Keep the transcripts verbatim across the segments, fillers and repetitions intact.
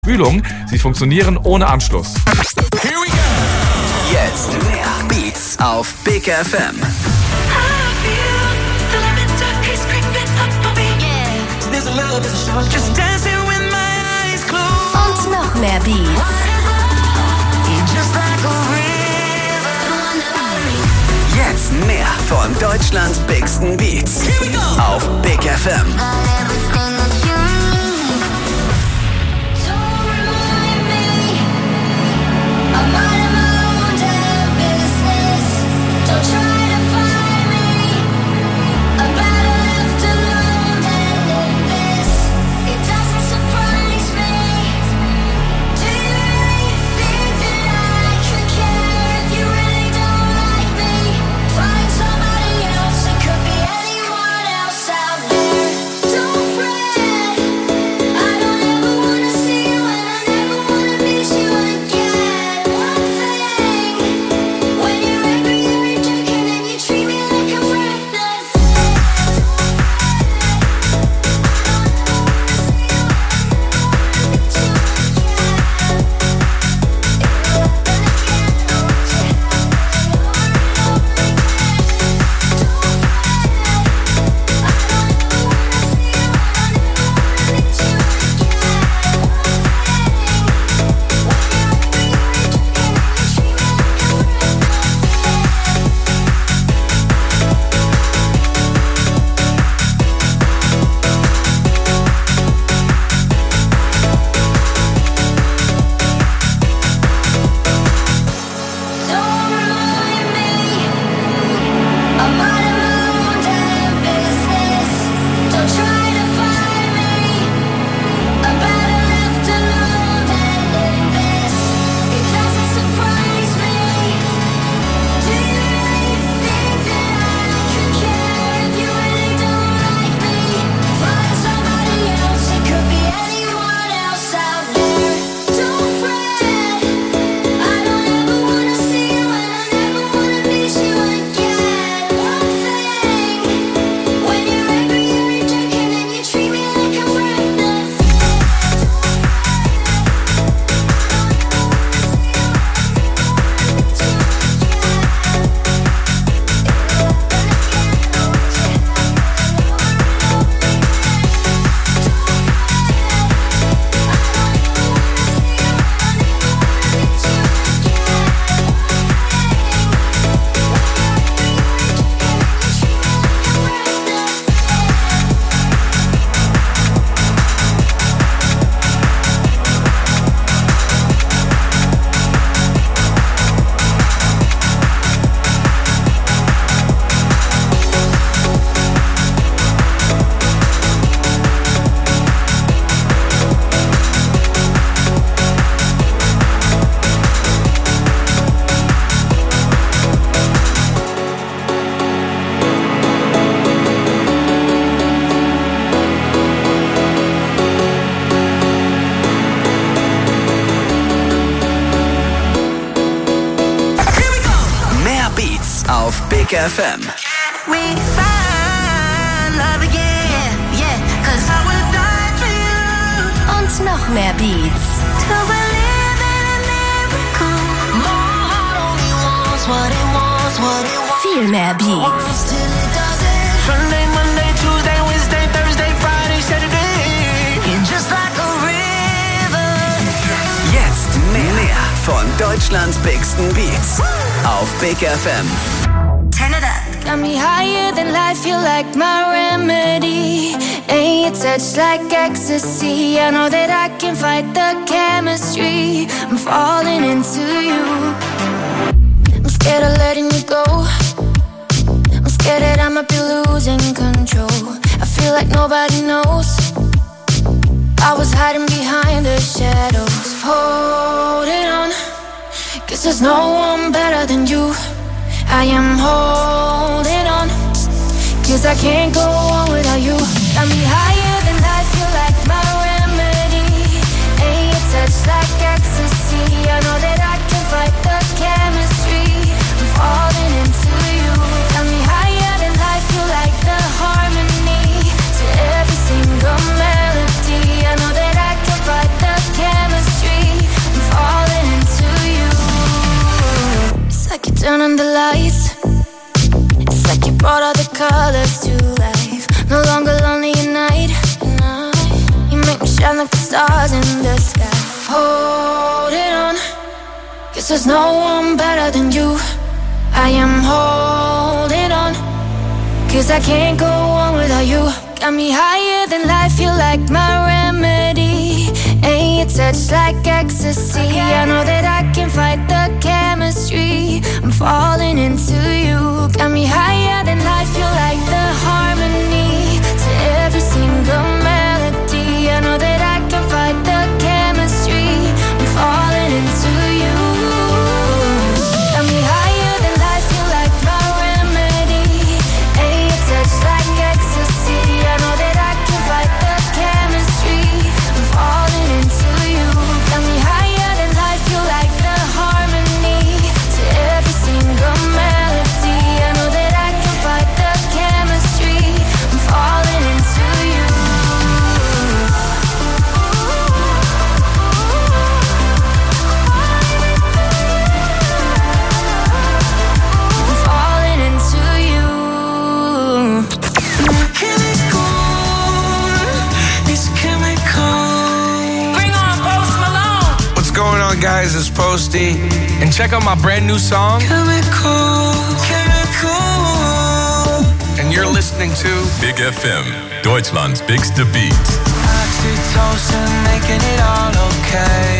Spülung. Sie funktionieren ohne Anschluss. Here we go. Jetzt mehr Beats auf Big F M. Und noch mehr Beats. Jetzt mehr von Deutschlands bigsten Beats auf Big F M. Auf Big F M. We find love again, yeah, 'cause I will die for you. Und noch mehr Beats. To believe in a miracle. My heart only wants what it wants, what it wants. Viel mehr Beats. Till it doesn't. Sunday, Monday, Tuesday, Wednesday, Thursday, Friday, Saturday. And just like a river. Jetzt mehr, mehr von Deutschlands bigsten Beats auf Big F M. Turn it up. Got me higher than life, you're like my remedy. Ain't your touch like ecstasy. I know that I can fight the chemistry. I'm falling into you. I'm scared of letting you go. I'm scared that I might be losing control. I feel like nobody knows. I was hiding behind the shadows, holding on. Guess there's no one better than you. I am holding on, 'cause I can't go on without you. Got me higher than life, you're like my remedy. Ain't your touch like ecstasy. I know that I can fight the chemistry. I'm falling into you. Got me higher than life, you're like the harmony to every single melody. I know that I can fight the chemistry. in the sky. Holding on, 'cause there's no one better than you. I am holding on, 'cause I can't go on without you. Got me higher than life, you're like my remedy. And your touch like ecstasy. I know that I can fight the chemistry. I'm falling into you. Got me higher than life, you're like the harmony to every single melody. I know that I can fight the chemistry. I'm falling into you. Got me higher than life, you're like my remedy. And your touch like ecstasy. I know that I can fight the chemistry. I'm falling into you. Got me higher than life, you're like the harmony to every single melody. I know that I can fight the chemistry. I'm falling into you. I'm falling into you. What's going on, guys? It's Posty. And check out my brand new song. Chemical, chemical. And you're listening to Big F M, Deutschlands bigste Beats. Oxytocin, making it all okay.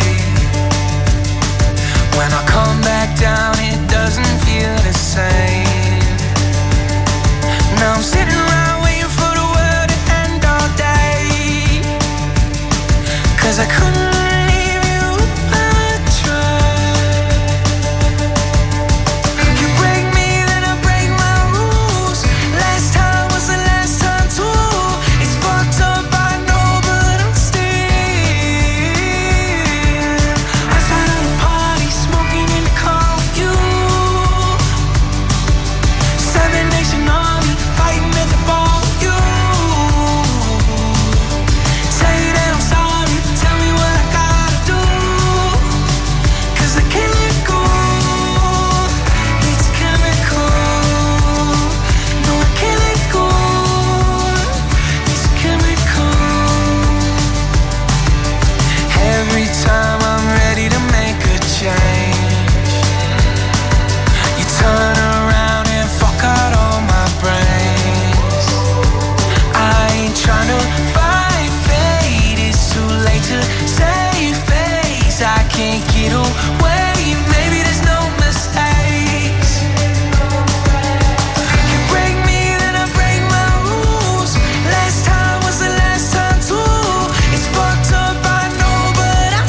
When I come back down, it doesn't feel the same. Now I'm sitting around waiting for the world to end all day. 'Cause I couldn't leave you if I tried. You break me, then I break my rules. Last time was the last time too. It's fucked up, I know, but I'm still outside of the party, smoking in the car with you. Seven Nation Army, fighting at the bar with you. Say that I'm sorry, tell me what I gotta do. 'Cause I can't let go. It's chemical. No, I can't let go. It's chemical. Every time I'm ready to make a change, you turn around and fuck out all my brains. I ain't tryna fight fate, it's too late to save face. I can't get away, maybe there's no mistakes. You break me, then I break my rules. Last time was the last time too. It's fucked up, I know, but I'm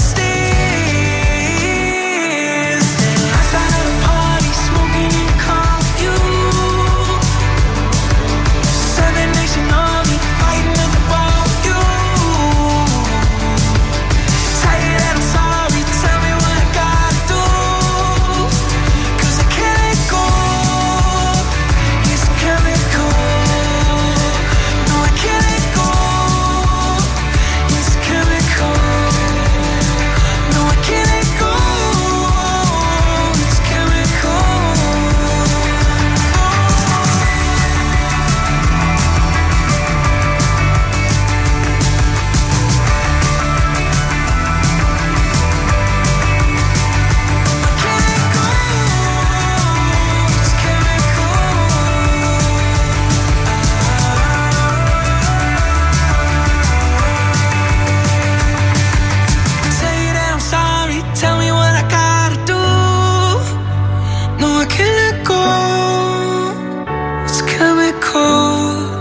still outside of the party, smoking in the car with you. Seven Nation Army, fighting at the bar with you. Say that I'm sorry, tell me what I gotta do. 'Cause I can't let go. It's chemical. No, I can't let go. It's chemical. No, I can't let go. It's chemical. Say that I'm sorry, tell me what I gotta do. No, I can't let go. It's chemical.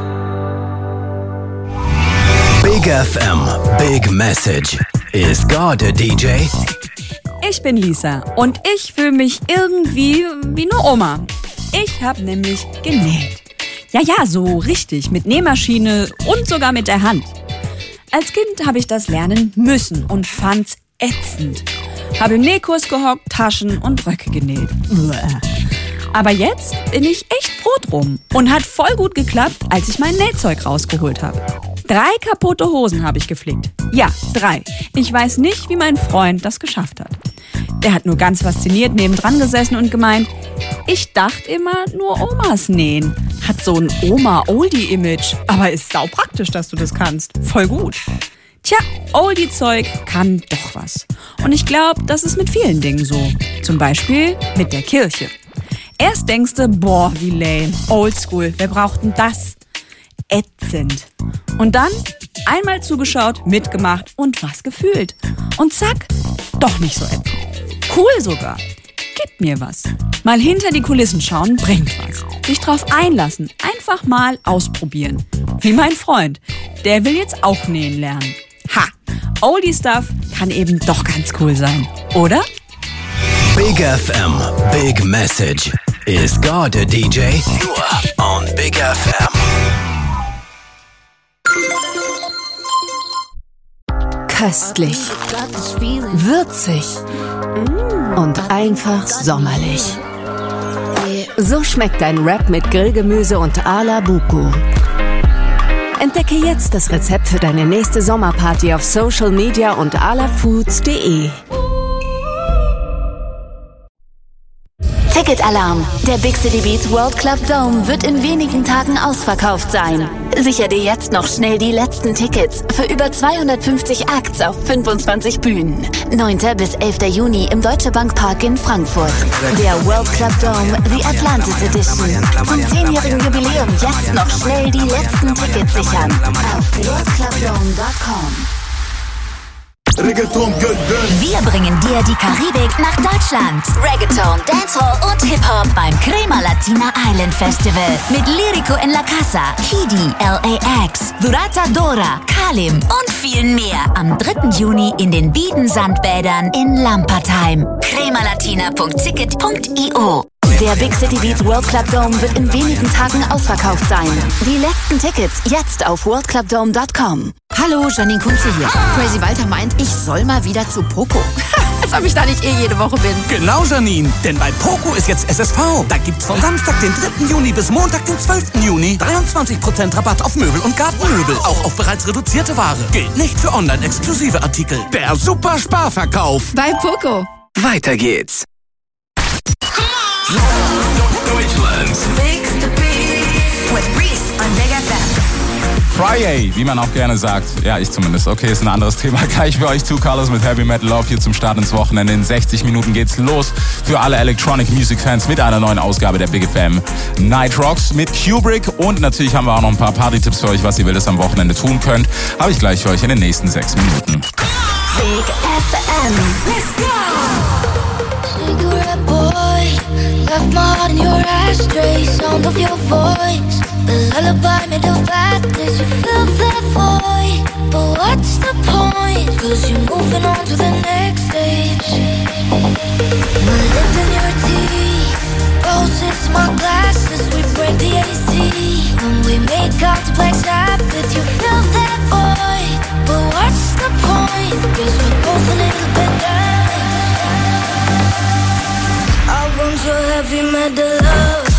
Big F M, Big Message. Is God a D J? Ich bin Lisa und ich fühle mich irgendwie wie eine Oma. Ich habe nämlich genäht. Ja, ja, so richtig, mit Nähmaschine und sogar mit der Hand. Als Kind habe ich das lernen müssen und fand's ätzend. Habe im Nähkurs gehockt, Taschen und Röcke genäht. Aber jetzt bin ich echt froh drum und hat voll gut geklappt, als ich mein Nähzeug rausgeholt habe. Drei kaputte Hosen habe ich geflickt. Ja, drei. Ich weiß nicht, wie mein Freund das geschafft hat. Der hat nur ganz fasziniert nebendran gesessen und gemeint, ich dachte immer, nur Omas nähen. Hat so ein Oma-Oldie-Image, aber ist saupraktisch, dass du das kannst. Voll gut. Tja, Oldie-Zeug kann doch was. Und ich glaube, das ist mit vielen Dingen so. Zum Beispiel mit der Kirche. Erst denkst du, boah, wie lame, oldschool, wer braucht denn das? Ätzend. Und dann einmal zugeschaut, mitgemacht und was gefühlt. Und zack, doch nicht so ätzend. Cool sogar. Gib mir was. Mal hinter die Kulissen schauen bringt was. Sich drauf einlassen, einfach mal ausprobieren. Wie mein Freund, der will jetzt auch nähen lernen. Ha, Oldie Stuff kann eben doch ganz cool sein, oder? Big F M, Big Message. Is God a D J? Nur on Big F M. Köstlich, würzig und einfach sommerlich. So schmeckt ein Wrap mit Grillgemüse und Ala Buku. Entdecke jetzt das Rezept für deine nächste Sommerparty auf Social Media und alafoods punkt de. Ticketalarm! Der Big City Beats World Club Dome wird in wenigen Tagen ausverkauft sein. Sicher dir jetzt noch schnell die letzten Tickets für über zweihundertfünfzig Acts auf fünfundzwanzig Bühnen. neunten bis elften Juni im Deutsche Bank Park in Frankfurt. Der World Club Dome The Atlantis Edition. Zum zehnjährigen Jubiläum jetzt noch schnell die letzten Tickets sichern. Auf world club dome dot com. Wir bringen dir die Karibik nach Deutschland. Reggaeton, Dancehall und Hip-Hop beim Crema Latina Island Festival. Mit Lyrico in La Casa, Kidi, L A X, Durata Dora, Kalim und vielen mehr. Am dritten Juni in den Bieden-Sandbädern in Lampertheim. cremalatina punkt ticket punkt io. Der Big City Beats World Club Dome wird in wenigen Tagen ausverkauft sein. Die letzten Tickets jetzt auf world club dome dot com. Hallo, Janine Kunze hier. Crazy Walter meint, ich soll mal wieder zu Poco. Als ob ich da nicht eh jede Woche bin. Genau, Janine. Denn bei Poco ist jetzt S S V. Da gibt's von Samstag, den dritten Juni bis Montag, den zwölften Juni dreiundzwanzig Prozent Rabatt auf Möbel und Gartenmöbel. Auch auf bereits reduzierte Ware. Gilt nicht für online-exklusive Artikel. Der super Sparverkauf. Bei Poco. Weiter geht's. Deutschlands Big Beats with Reese on Big F M. Friday, wie man auch gerne sagt. Ja, ich zumindest. Okay, ist ein anderes Thema. Gleich für euch Two Colors mit Heavy Metal Love hier zum Start ins Wochenende. In sechzig Minuten geht's los für alle Electronic Music Fans mit einer neuen Ausgabe der Big F M Night Rocks mit Kubrick. Und natürlich haben wir auch noch ein paar Party-Tipps für euch, was ihr wildes am Wochenende tun könnt. Habe ich gleich für euch in den nächsten sechs Minuten. Big F M. Let's go! Cigarette boy, left my heart in your ashtray. Sound of your voice, the lullaby made of badness. You fill that void, but what's the point? Cause you're moving on to the next stage. My lips in your teeth, roses, my glasses. We break the A C when we make out to Black Sabbath. You fill that void, but what's the point? Cause we're both a little bit damaged. I want your heavy metal love.